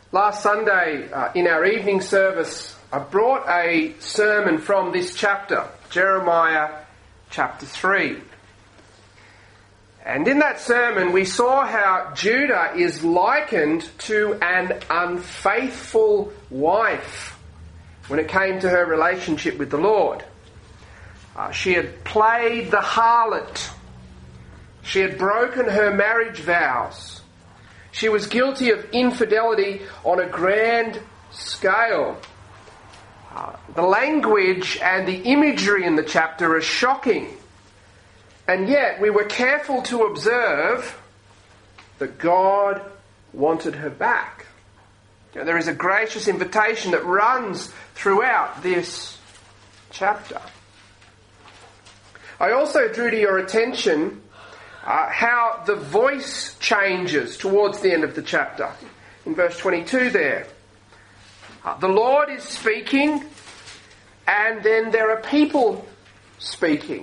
Last Sunday in our evening service, I brought a sermon from this chapter, Jeremiah chapter 3. And in that sermon we saw how Judah is likened to an unfaithful wife when it came to her relationship with the Lord. She had played the harlot. She had broken her marriage vows. She was guilty of infidelity on a grand scale. The language and the imagery in the chapter are shocking. And yet we were careful to observe that God wanted her back. There is a gracious invitation that runs throughout this chapter. I also drew to your attention how the voice changes towards the end of the chapter. In verse 22 there. The Lord is speaking, and then there are people speaking.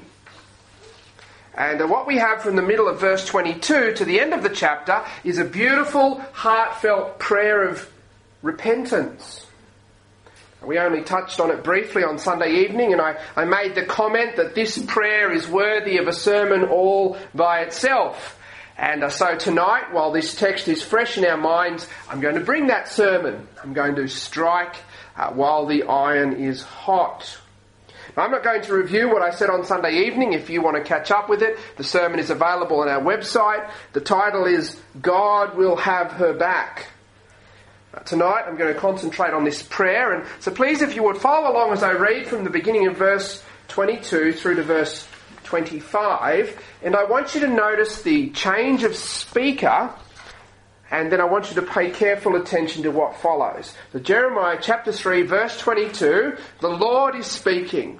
And what we have from the middle of verse 22 to the end of the chapter is a beautiful, heartfelt prayer of repentance. We only touched on it briefly on Sunday evening, and I made the comment that this prayer is worthy of a sermon all by itself. And so tonight, while this text is fresh in our minds, I'm going to bring that sermon. I'm going to strike while the iron is hot. Now, I'm not going to review what I said on Sunday evening. If you want to catch up with it, the sermon is available on our website. The title is God Will Have Her Back. Tonight I'm going to concentrate on this prayer, and so please, if you would, follow along as I read from the beginning of verse 22 through to verse 25, and I want you to notice the change of speaker, and then I want you to pay careful attention to what follows. So Jeremiah chapter 3 verse 22, the Lord is speaking.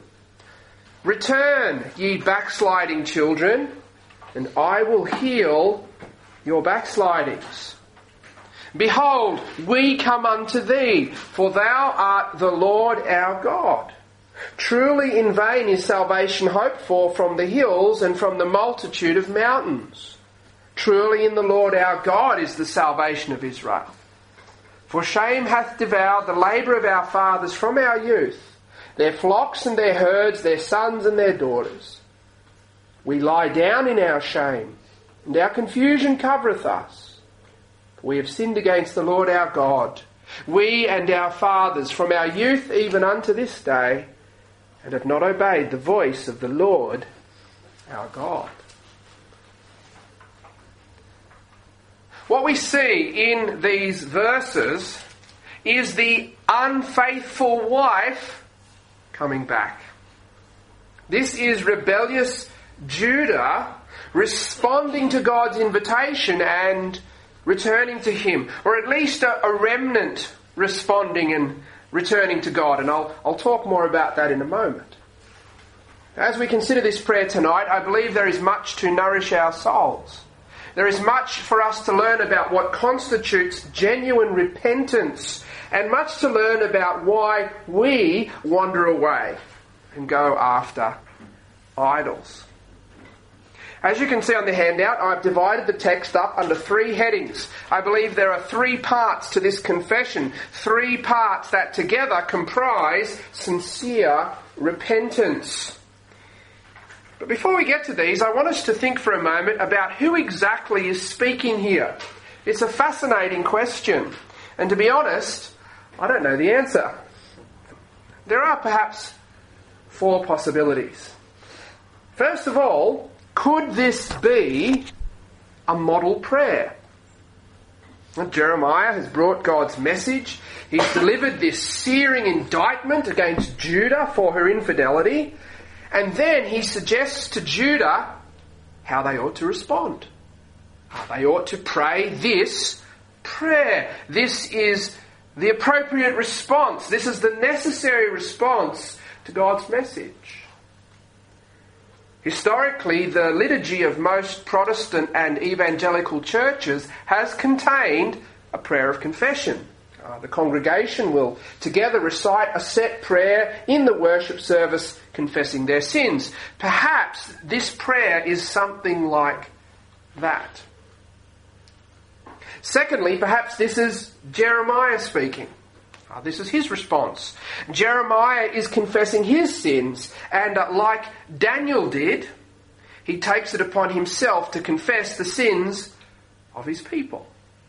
Return, ye backsliding children, and I will heal your backslidings. Behold, we come unto thee, for thou art the Lord our God. Truly in vain is salvation hoped for from the hills and from the multitude of mountains. Truly in the Lord our God is the salvation of Israel. For shame hath devoured the labour of our fathers from our youth, their flocks and their herds, their sons and their daughters. We lie down in our shame, and our confusion covereth us. We have sinned against the Lord our God, we and our fathers, from our youth even unto this day, and have not obeyed the voice of the Lord our God. What we see in these verses is the unfaithful wife coming back. This is rebellious Judah responding to God's invitation and returning to Him, or at least a remnant responding and returning to God. And I'll talk more about that in a moment. As we consider this prayer tonight, I believe there is much to nourish our souls. There is much for us to learn about what constitutes genuine repentance, and much to learn about why we wander away and go after idols. As you can see on the handout, I've divided the text up under three headings. I believe there are three parts to this confession, three parts that together comprise sincere repentance. But before we get to these, I want us to think for a moment about who exactly is speaking here. It's a fascinating question, and to be honest, I don't know the answer. There are perhaps four possibilities. First of all, could this be a model prayer? Well, Jeremiah has brought God's message. He's delivered this searing indictment against Judah for her infidelity. And then he suggests to Judah how they ought to respond. How they ought to pray this prayer. This is the appropriate response. This is the necessary response to God's message. Historically, the liturgy of most Protestant and evangelical churches has contained a prayer of confession. The congregation will together recite a set prayer in the worship service confessing their sins. Perhaps this prayer is something like that. Secondly, perhaps this is Jeremiah speaking. This is his response. Jeremiah is confessing his sins, and like Daniel did, he takes it upon himself to confess the sins of his people.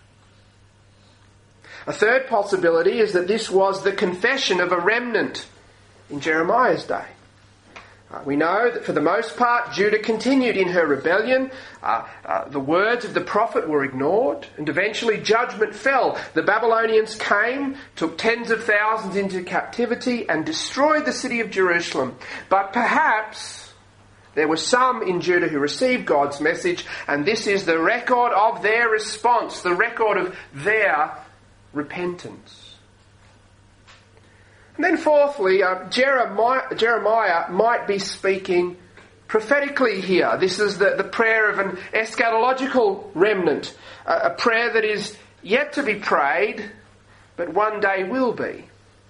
A third possibility is that this was the confession of a remnant in Jeremiah's day. We know that for the most part, Judah continued in her rebellion. The words of the prophet were ignored, and eventually judgment fell. The Babylonians came, took tens of thousands into captivity, and destroyed the city of Jerusalem. But perhaps there were some in Judah who received God's message, and this is the record of their response, the record of their repentance. And then fourthly, Jeremiah might be speaking prophetically here. This is the prayer of an eschatological remnant, a prayer that is yet to be prayed, but one day will be.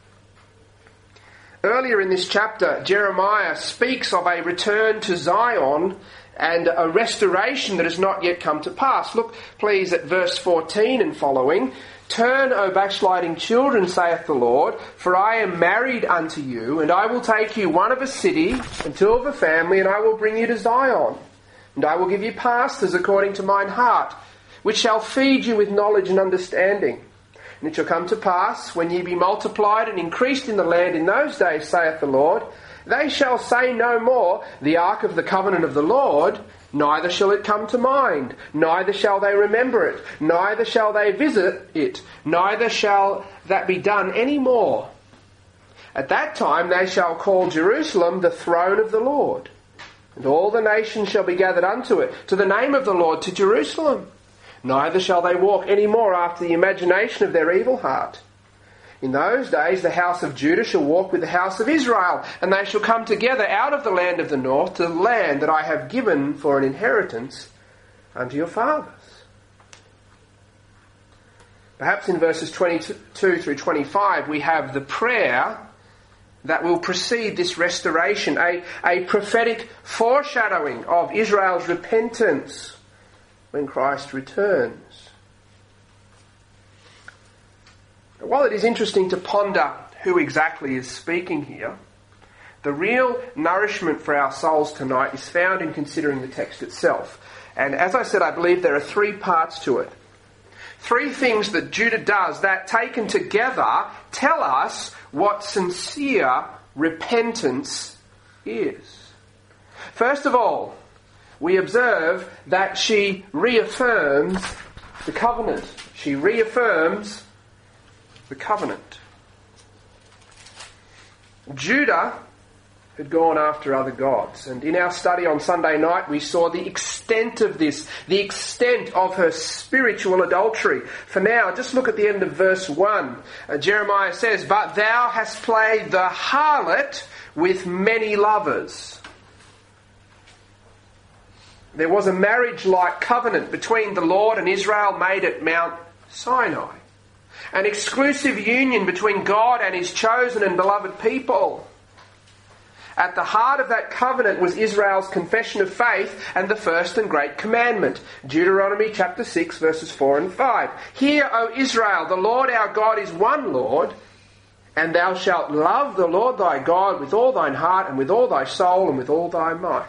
Earlier in this chapter, Jeremiah speaks of a return to Zion and a restoration that has not yet come to pass. Look, please, at verse 14 and following. Turn, O backsliding children, saith the Lord, for I am married unto you, and I will take you one of a city and two of a family, and I will bring you to Zion. And I will give you pastors according to mine heart, which shall feed you with knowledge and understanding. And it shall come to pass, when ye be multiplied and increased in the land in those days, saith the Lord, they shall say no more, the ark of the covenant of the Lord, neither shall it come to mind, neither shall they remember it, neither shall they visit it, neither shall that be done any more. At that time they shall call Jerusalem the throne of the Lord, and all the nations shall be gathered unto it, to the name of the Lord, to Jerusalem. Neither shall they walk any more after the imagination of their evil heart. In those days the house of Judah shall walk with the house of Israel, and they shall come together out of the land of the north to the land that I have given for an inheritance unto your fathers. Perhaps in verses 22 through 25 we have the prayer that will precede this restoration, a prophetic foreshadowing of Israel's repentance when Christ returns. While it is interesting to ponder who exactly is speaking here, the real nourishment for our souls tonight is found in considering the text itself. And as I said, I believe there are three parts to it. Three things that Judah does that, taken together, tell us what sincere repentance is. First of all, we observe that she reaffirms the covenant. She reaffirms the covenant. Judah had gone after other gods, and in our study on Sunday night we saw the extent of this, the extent of her spiritual adultery. For now, just look at the end of verse 1. Jeremiah says, "But thou hast played the harlot with many lovers." There was a marriage-like covenant between the Lord and Israel made at Mount Sinai. An exclusive union between God and his chosen and beloved people. At the heart of that covenant was Israel's confession of faith and the first and great commandment. Deuteronomy chapter 6 verses 4 and 5. "Hear, O Israel, the Lord our God is one Lord, and thou shalt love the Lord thy God with all thine heart and with all thy soul and with all thy might."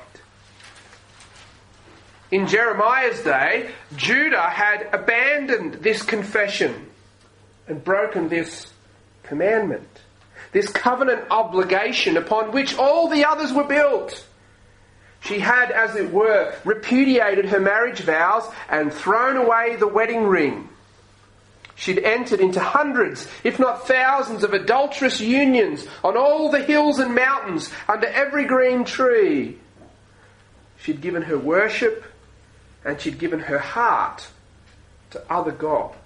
In Jeremiah's day, Judah had abandoned this confession and broken this commandment, this covenant obligation upon which all the others were built. She had, as it were, repudiated her marriage vows and thrown away the wedding ring. She'd entered into hundreds, if not thousands, of adulterous unions on all the hills and mountains, under every green tree. She'd given her worship and she'd given her heart to other gods.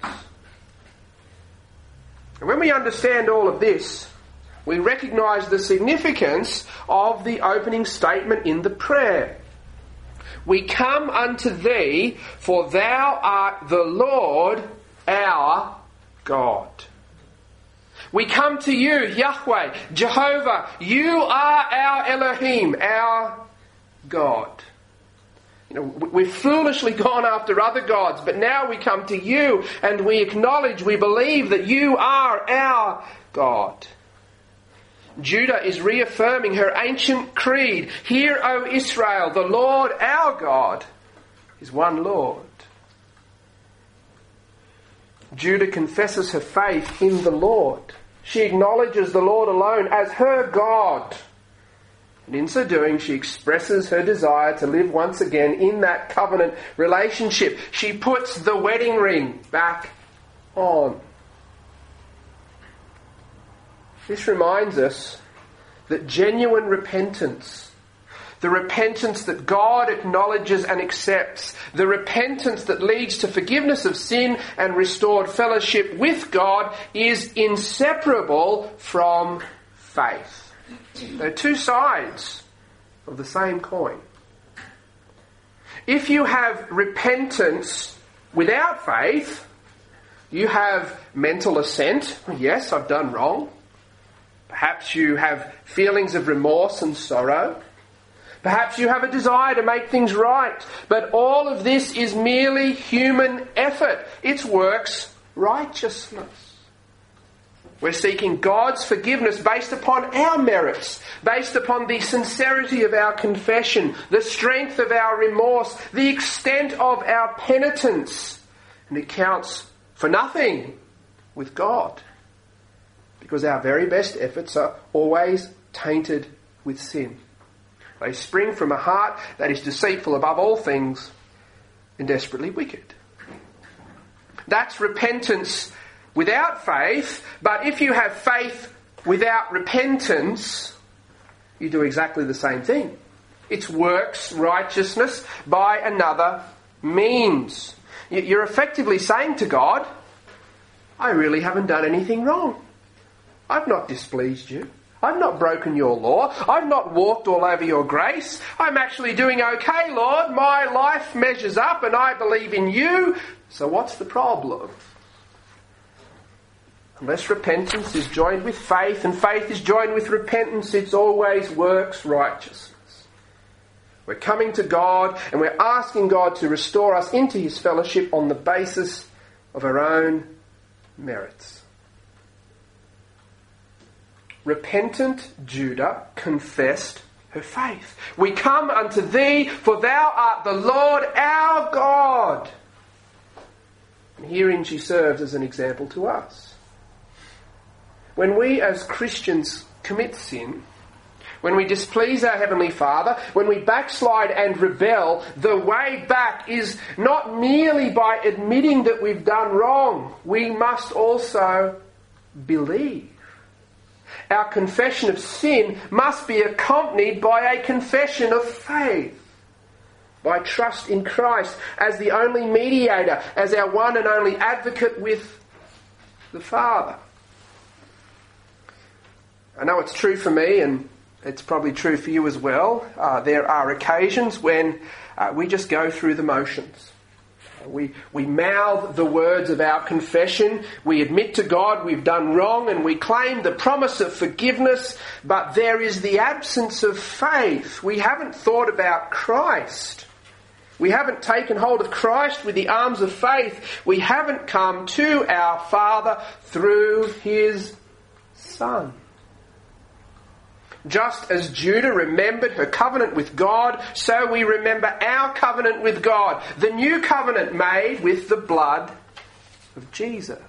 And when we understand all of this, we recognise the significance of the opening statement in the prayer. "We come unto thee, for thou art the Lord our God." We come to you, Yahweh, Jehovah. You are our Elohim, our God. We've foolishly gone after other gods, but now we come to you and we acknowledge, we believe that you are our God. Judah is reaffirming her ancient creed. Hear, O Israel, the Lord our God is one Lord. Judah confesses her faith in the Lord. She acknowledges the Lord alone as her God. And in so doing, she expresses her desire to live once again in that covenant relationship. She puts the wedding ring back on. This reminds us that genuine repentance, the repentance that God acknowledges and accepts, the repentance that leads to forgiveness of sin and restored fellowship with God, is inseparable from faith. They're two sides of the same coin. If you have repentance without faith, you have mental assent. Yes, I've done wrong. Perhaps you have feelings of remorse and sorrow. Perhaps you have a desire to make things right. But all of this is merely human effort. It's works righteousness. We're seeking God's forgiveness based upon our merits, based upon the sincerity of our confession, the strength of our remorse, the extent of our penitence. And it counts for nothing with God, because our very best efforts are always tainted with sin. They spring from a heart that is deceitful above all things and desperately wicked. That's repentance without faith, but if you have faith without repentance, you do exactly the same thing. It's works righteousness by another means. You're effectively saying to God, I really haven't done anything wrong. I've not displeased you. I've not broken your law. I've not walked all over your grace. I'm actually doing okay, Lord. My life measures up and I believe in you. So what's the problem? Unless repentance is joined with faith and faith is joined with repentance, it's always works righteousness. We're coming to God and we're asking God to restore us into his fellowship on the basis of our own merits. Repentant Judah confessed her faith. We come unto thee, for thou art the Lord our God. And herein she serves as an example to us. When we as Christians commit sin, when we displease our Heavenly Father, when we backslide and rebel, the way back is not merely by admitting that we've done wrong. We must also believe. Our confession of sin must be accompanied by a confession of faith, by trust in Christ as the only mediator, as our one and only advocate with the Father. I know it's true for me, and it's probably true for you as well. There are occasions when we just go through the motions. We mouth the words of our confession. We admit to God we've done wrong and we claim the promise of forgiveness, but there is the absence of faith. We haven't thought about Christ. We haven't taken hold of Christ with the arms of faith. We haven't come to our Father through his Son. Just as Judah remembered her covenant with God, so we remember our covenant with God, the new covenant made with the blood of Jesus.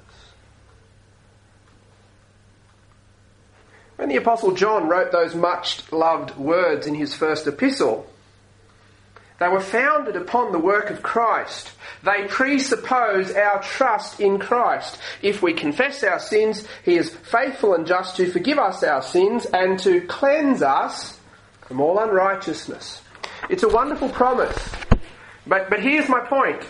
When the Apostle John wrote those much-loved words in his first epistle, they were founded upon the work of Christ. They presuppose our trust in Christ. If we confess our sins, he is faithful and just to forgive us our sins and to cleanse us from all unrighteousness. It's a wonderful promise. But here's my point.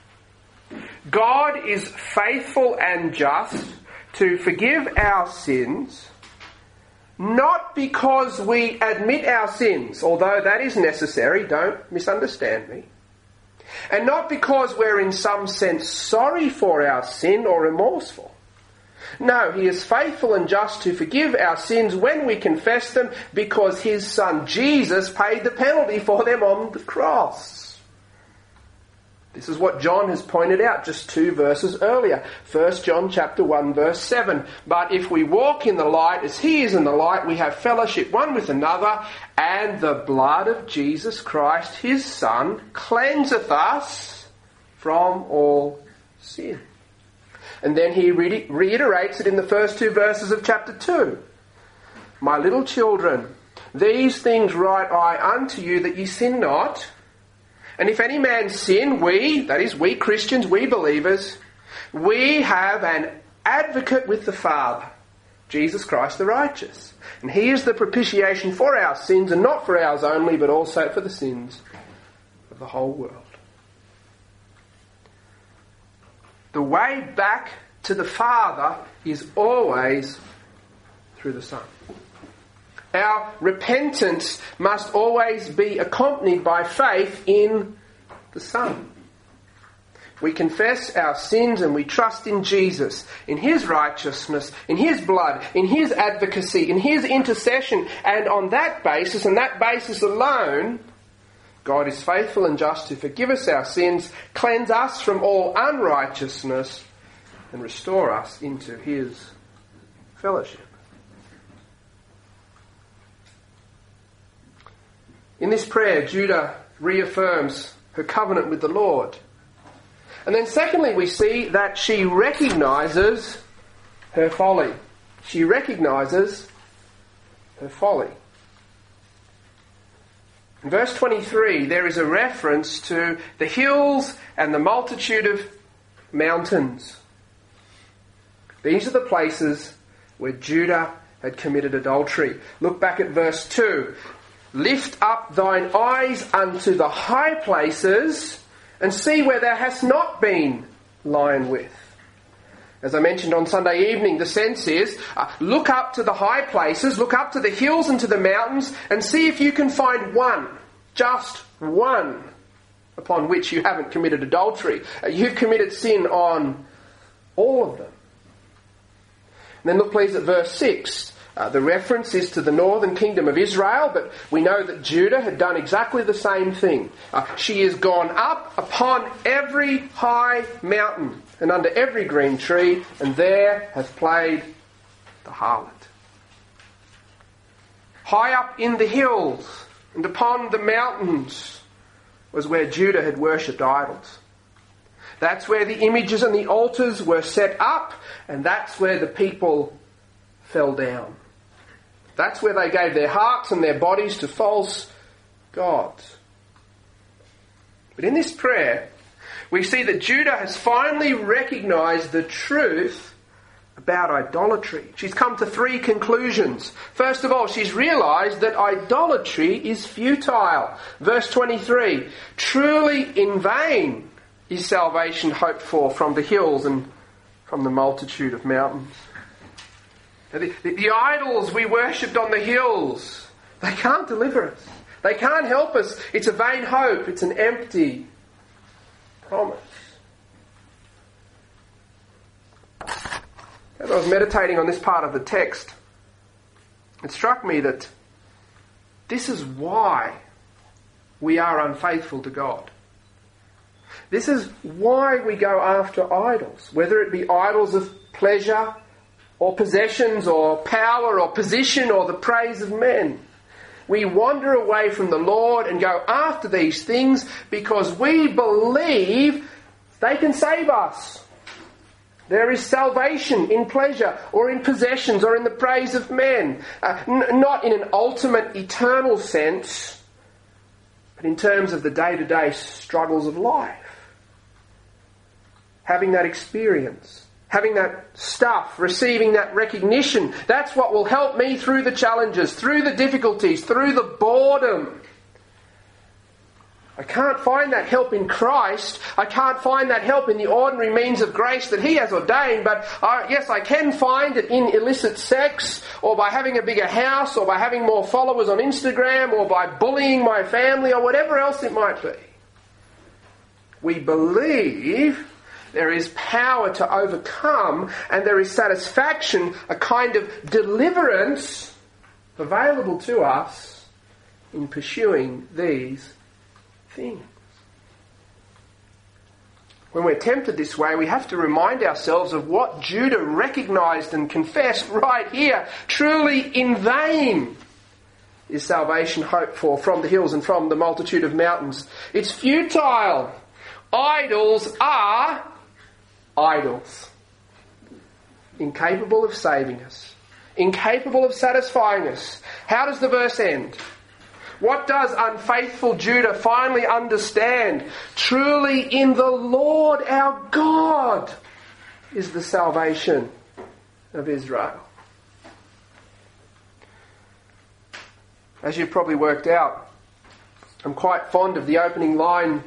God is faithful and just to forgive our sins, not because we admit our sins, although that is necessary, don't misunderstand me. And not because we're in some sense sorry for our sin or remorseful. No, he is faithful and just to forgive our sins when we confess them, because his Son Jesus paid the penalty for them on the cross. This is what John has pointed out just 2 verses earlier. 1 John chapter 1 verse 7. But if we walk in the light as he is in the light, we have fellowship one with another, and the blood of Jesus Christ, his Son, cleanseth us from all sin. And then he reiterates it in the first 2 verses of chapter 2. My little children, these things write I unto you, that ye sin not. And if any man sin, we, that is, we Christians, we believers, we have an advocate with the Father, Jesus Christ the righteous. And he is the propitiation for our sins, and not for ours only, but also for the sins of the whole world. The way back to the Father is always through the Son. Our repentance must always be accompanied by faith in the Son. We confess our sins and we trust in Jesus, in his righteousness, in his blood, in his advocacy, in his intercession. And on that basis, and that basis alone, God is faithful and just to forgive us our sins, cleanse us from all unrighteousness, and restore us into his fellowship. In this prayer, Judah reaffirms her covenant with the Lord. And then secondly, we see that she recognises her folly. She recognises her folly. In verse 23, there is a reference to the hills and the multitude of mountains. These are the places where Judah had committed adultery. Look back at verse 2. Lift up thine eyes unto the high places, and see where thou hast not been lying with. As I mentioned on Sunday evening, the sense is, look up to the high places, look up to the hills and to the mountains, and see if you can find one, just one, upon which you haven't committed adultery. You've committed sin on all of them. And then look please at verse 6. The reference is to the northern kingdom of Israel, but we know that Judah had done exactly the same thing. She has gone up upon every high mountain and under every green tree, and there has played the harlot. High up in the hills and upon the mountains was where Judah had worshipped idols. That's where the images and the altars were set up, and that's where the people fell down. That's where they gave their hearts and their bodies to false gods. But in this prayer, we see that Judah has finally recognised the truth about idolatry. She's come to 3 conclusions. First of all, she's realised that idolatry is futile. Verse 23, truly in vain is salvation hoped for from the hills and from the multitude of mountains. The idols we worshipped on the hills, they can't deliver us. They can't help us. It's a vain hope. It's an empty promise. As I was meditating on this part of the text, it struck me that this is why we are unfaithful to God. This is why we go after idols, whether it be idols of pleasure or possessions or power or position or the praise of men. We wander away from the Lord and go after these things because we believe they can save us. There is salvation in pleasure or in possessions or in the praise of men. Not in an ultimate eternal sense, but in terms of the day-to-day struggles of life. Having that experience, having that stuff, receiving that recognition, that's what will help me through the challenges, through the difficulties, through the boredom. I can't find that help in Christ. I can't find that help in the ordinary means of grace that He has ordained, but yes, I can find it in illicit sex, or by having a bigger house, or by having more followers on Instagram, or by bullying my family, or whatever else it might be. We believe there is power to overcome, and there is satisfaction, a kind of deliverance available to us in pursuing these things. When we're tempted this way, we have to remind ourselves of what Judah recognized and confessed right here. Truly in vain is salvation hoped for from the hills and from the multitude of mountains. It's futile. Idols are idols. Incapable of saving us. Incapable of satisfying us. How does the verse end? What does unfaithful Judah finally understand? Truly in the Lord our God is the salvation of Israel. As you've probably worked out, I'm quite fond of the opening lines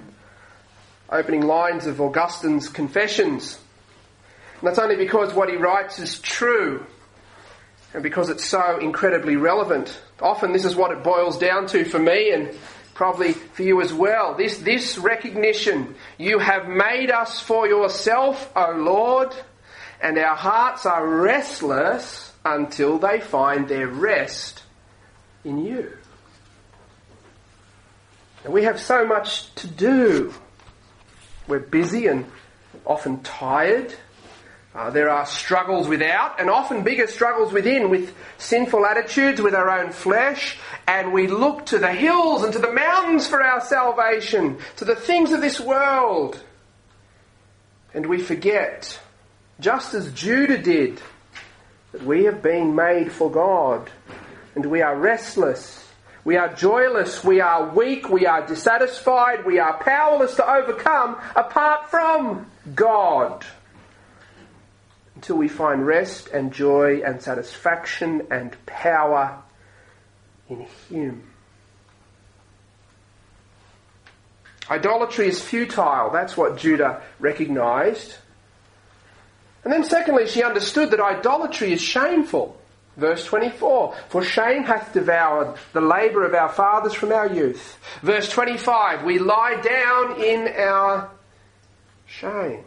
of Augustine's Confessions. And that's only because what he writes is true and because it's so incredibly relevant. Often this is what it boils down to for me and probably for you as well. This recognition, you have made us for yourself, O Lord, and our hearts are restless until they find their rest in you. And we have so much to do. We're busy and often tired. There are struggles without and often bigger struggles within with sinful attitudes, with our own flesh, and we look to the hills and to the mountains for our salvation, to the things of this world. And we forget, just as Judah did, that we have been made for God, and we are restless, we are joyless, we are weak, we are dissatisfied, we are powerless to overcome apart from God. Until we find rest and joy and satisfaction and power in Him. Idolatry is futile. That's what Judah recognised. And then secondly, she understood that idolatry is shameful. Verse 24, for shame hath devoured the labour of our fathers from our youth. Verse 25, we lie down in our shame.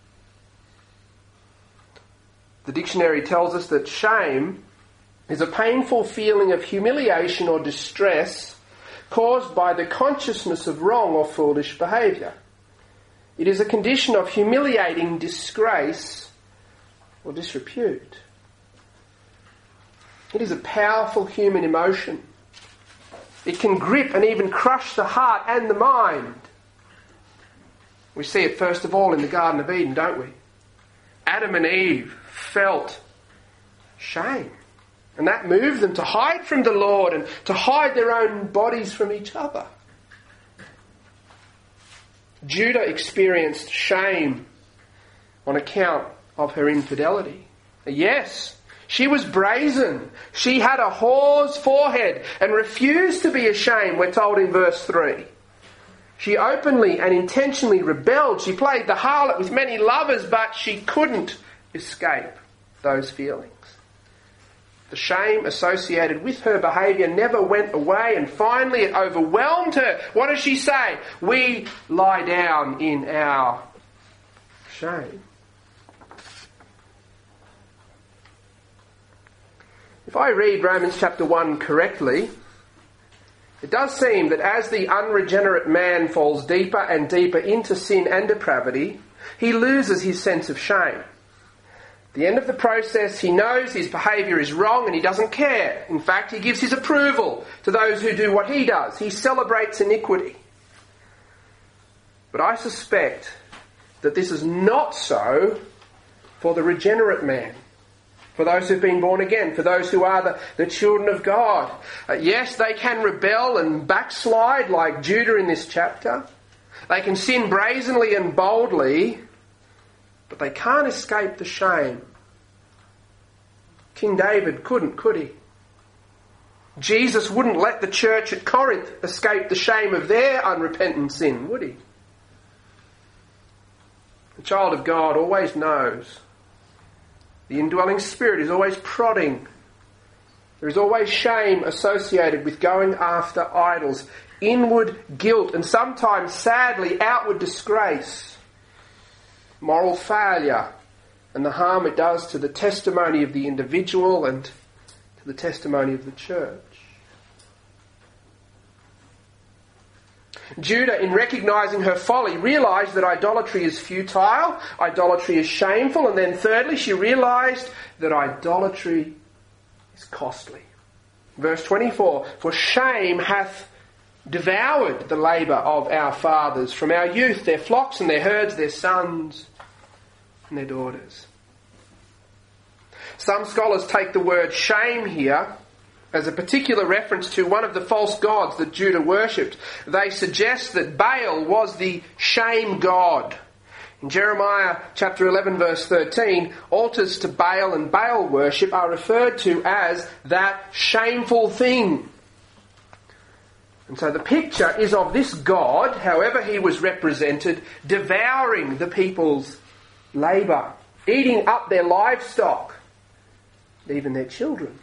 The dictionary tells us that shame is a painful feeling of humiliation or distress caused by the consciousness of wrong or foolish behaviour. It is a condition of humiliating disgrace or disrepute. It is a powerful human emotion. It can grip and even crush the heart and the mind. We see it first of all in the Garden of Eden, don't we? Adam and Eve felt shame. And that moved them to hide from the Lord and to hide their own bodies from each other. Judah experienced shame on account of her infidelity. Yes, she was brazen. She had a whore's forehead and refused to be ashamed, we're told in verse 3. She openly and intentionally rebelled. She played the harlot with many lovers, but she couldn't escape those feelings. The shame associated with her behaviour never went away, and finally it overwhelmed her. What does she say? We lie down in our shame. If I read Romans chapter 1 correctly, it does seem that as the unregenerate man falls deeper and deeper into sin and depravity, he loses his sense of shame. At the end of the process, he knows his behaviour is wrong and he doesn't care. In fact, he gives his approval to those who do what he does. He celebrates iniquity. But I suspect that this is not so for the regenerate man, for those who've been born again, for those who are the children of God. Yes, they can rebel and backslide like Judah in this chapter. They can sin brazenly and boldly, but they can't escape the shame. King David couldn't, could he? Jesus wouldn't let the church at Corinth escape the shame of their unrepentant sin, would he? The child of God always knows. The indwelling Spirit is always prodding. There is always shame associated with going after idols, inward guilt, and sometimes, sadly, outward disgrace, moral failure, and the harm it does to the testimony of the individual and to the testimony of the church. Judah, in recognizing her folly, realized that idolatry is futile, idolatry is shameful, and then thirdly, she realized that idolatry is costly. Verse 24, for shame hath devoured the labour of our fathers from our youth, their flocks and their herds, their sons and their daughters. Some scholars take the word shame here as a particular reference to one of the false gods that Judah worshipped. They suggest that Baal was the shame god. In Jeremiah chapter 11 verse 13, altars to Baal and Baal worship are referred to as that shameful thing. And so the picture is of this god, however he was represented, devouring the people's labour, eating up their livestock, even their children.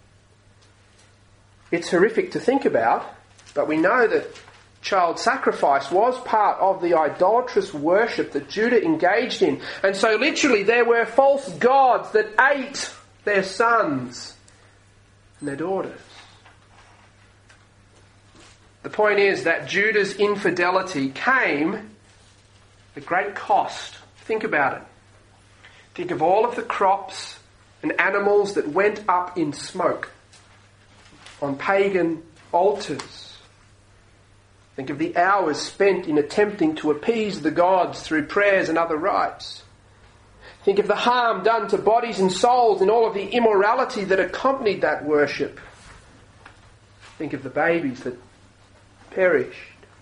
It's horrific to think about, but we know that child sacrifice was part of the idolatrous worship that Judah engaged in. And so literally there were false gods that ate their sons and their daughters. The point is that Judah's infidelity came at great cost. Think about it. Think of all of the crops and animals that went up in smoke on pagan altars. Think of the hours spent in attempting to appease the gods through prayers and other rites. Think of the harm done to bodies and souls and all of the immorality that accompanied that worship. Think of the babies that perished.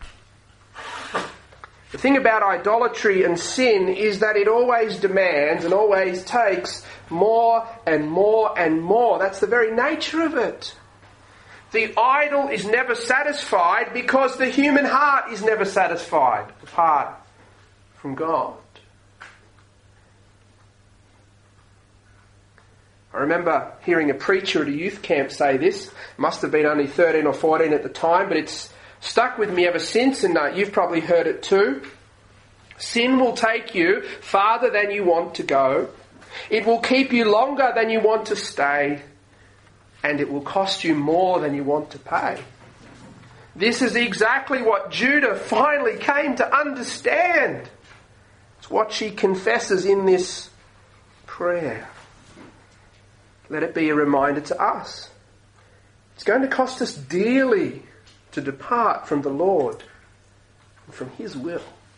The thing about idolatry and sin is that it always demands and always takes more and more and more. That's the very nature of it. The idol is never satisfied because the human heart is never satisfied apart from God. I remember hearing a preacher at a youth camp say this. Must have been only 13 or 14 at the time, but it's stuck with me ever since, and you've probably heard it too. Sin will take you farther than you want to go. It will keep you longer than you want to stay. And it will cost you more than you want to pay. This is exactly what Judah finally came to understand. It's what she confesses in this prayer. Let it be a reminder to us. It's going to cost us dearly to depart from the Lord and from His will.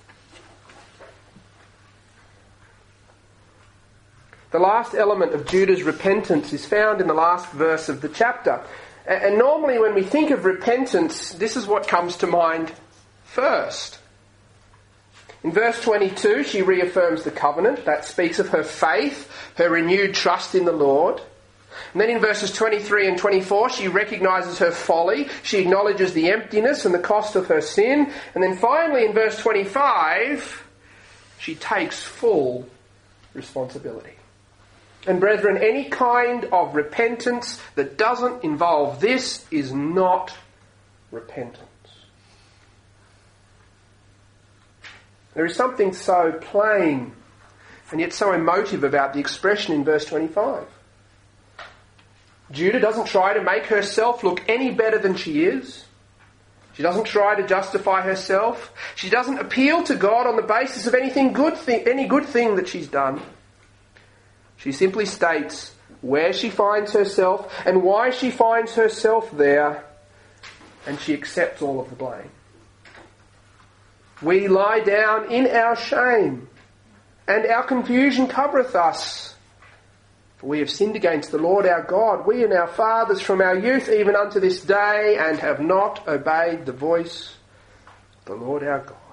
The last element of Judah's repentance is found in the last verse of the chapter. And normally when we think of repentance, this is what comes to mind first. In verse 22, she reaffirms the covenant. That speaks of her faith, her renewed trust in the Lord. And then in verses 23 and 24, she recognises her folly. She acknowledges the emptiness and the cost of her sin. And then finally in verse 25, she takes full responsibility. And brethren, any kind of repentance that doesn't involve this is not repentance. There is something so plain and yet so emotive about the expression in verse 25. Judah doesn't try to make herself look any better than she is. She doesn't try to justify herself. She doesn't appeal to God on the basis of any good thing that she's done. She simply states where she finds herself and why she finds herself there, and she accepts all of the blame. We lie down in our shame, and our confusion covereth us. For we have sinned against the Lord our God, we and our fathers from our youth even unto this day, and have not obeyed the voice of the Lord our God.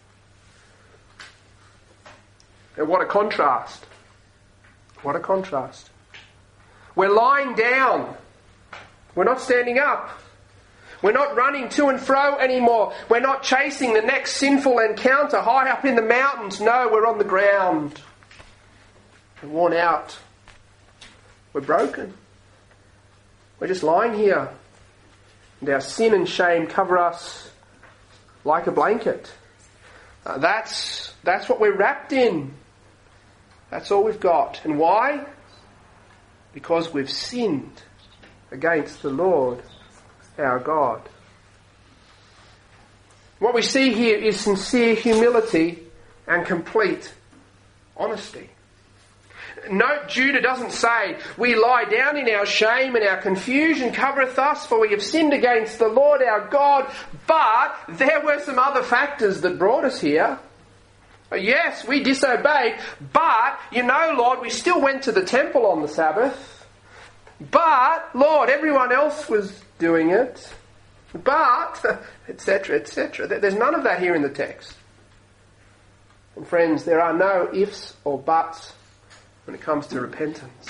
And what a contrast. What a contrast. We're lying down. We're not standing up. We're not running to and fro anymore. We're not chasing the next sinful encounter high up in the mountains. No, we're on the ground. We're worn out. We're broken. We're just lying here. And our sin and shame cover us like a blanket. That's what we're wrapped in. That's all we've got. And why? Because we've sinned against the Lord our God. What we see here is sincere humility and complete honesty. Note, Judah doesn't say, we lie down in our shame and our confusion covereth us, for we have sinned against the Lord our God. But there were some other factors that brought us here. Yes, we disobeyed, but, Lord, we still went to the temple on the Sabbath. But, Lord, everyone else was doing it. But, etc., etc. There's none of that here in the text. And friends, there are no ifs or buts when it comes to repentance.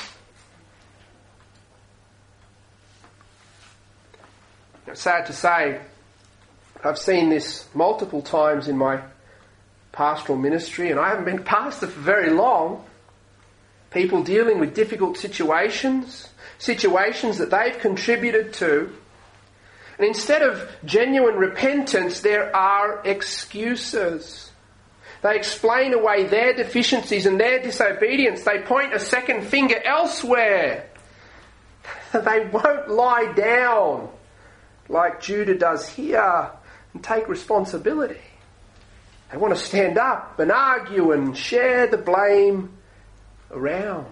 It's sad to say, I've seen this multiple times in my pastoral ministry, and I haven't been pastor for very long. People dealing with difficult situations that they've contributed to. And instead of genuine repentance, there are excuses. They explain away their deficiencies and their disobedience. They point a second finger elsewhere. They won't lie down like Judah does here and take responsibility. They want to stand up and argue and share the blame around.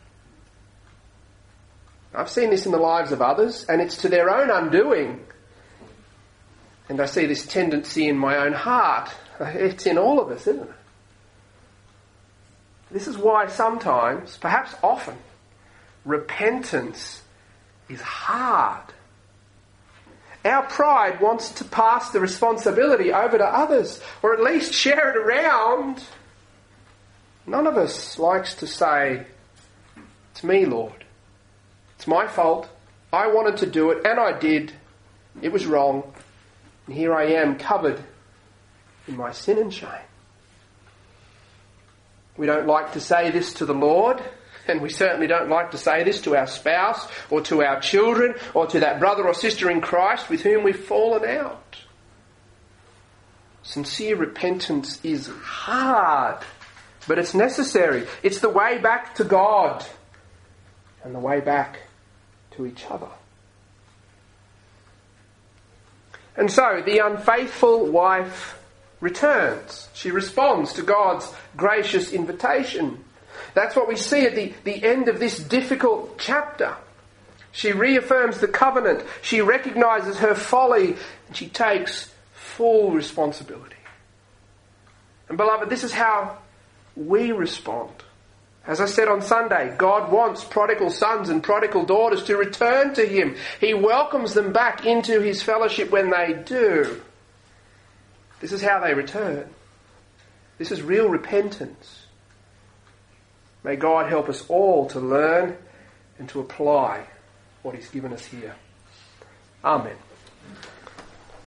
I've seen this in the lives of others, and it's to their own undoing. And I see this tendency in my own heart. It's in all of us, isn't it? This is why sometimes, perhaps often, repentance is hard. Our pride wants to pass the responsibility over to others, or at least share it around. None of us likes to say, it's me, Lord. It's my fault. I wanted to do it, and I did. It was wrong. And here I am, covered in my sin and shame. We don't like to say this to the Lord, and we certainly don't like to say this to our spouse or to our children or to that brother or sister in Christ with whom we've fallen out. Sincere repentance is hard, but it's necessary. It's the way back to God and the way back to each other. And so the unfaithful wife returns. She responds to God's gracious invitation. That's what we see at the end of this difficult chapter. She reaffirms the covenant. She recognises her folly, and she takes full responsibility. And beloved, this is how we respond. As I said on Sunday, God wants prodigal sons and prodigal daughters to return to Him. He welcomes them back into His fellowship when they do. This is how they return. This is real repentance. May God help us all to learn and to apply what He's given us here. Amen.